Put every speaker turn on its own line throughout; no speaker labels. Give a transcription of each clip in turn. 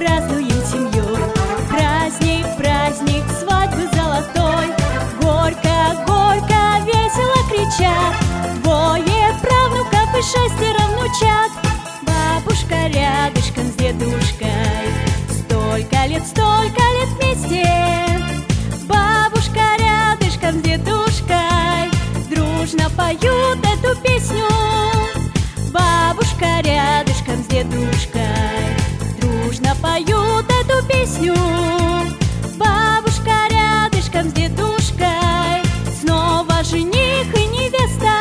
празднуем семьей. Праздник, праздник, свадьбы золотой. Горько, горько, весело кричат двое правнуков и 6 внучат. Бабушка рядышком с дедушкой, столько лет вместе. Бабушка рядышком с дедушкой дружно поют эту песню. Бабушка рядышком с дедушкой дружно поют эту песню. Бабушка рядышком с дедушкой, снова жених и невеста.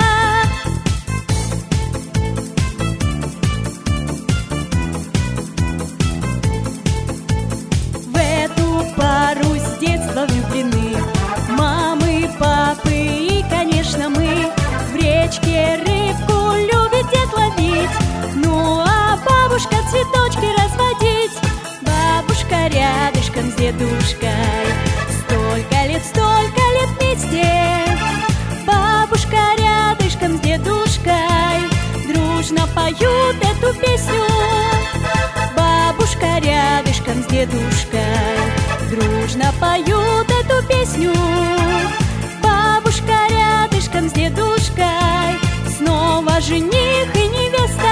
В эту пару с детства влюблены мамы, папы и, конечно, мы. В речке рыбку любит дед ловить, ну а бабушка цветочки разводить. Бабушка рядышком с дедушкой, столько лет вместе. Бабушка рядышком с дедушкой дружно поют эту песню. Бабушка рядышком с дедушкой дружно поют эту песню. Бабушка рядышком с дедушкой, снова жених и невеста.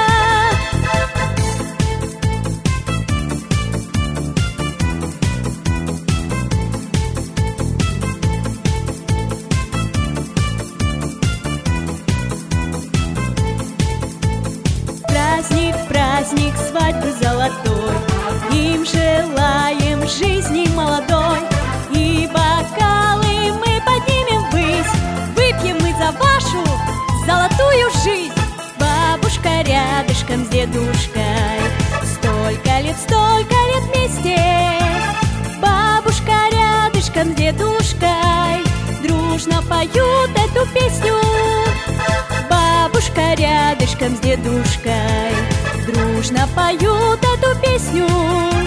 Праздник, праздник, свадьбы золотой, им желаем жизни молодой. И бокалы мы поднимем ввысь, выпьем мы за вашу золотую жизнь. Бабушка рядышком с дедушкой, столько лет вместе. Бабушка рядышком с дедушкой дружно поют эту песню. Бабушка рядышком с дедушкой дружно поют эту песню.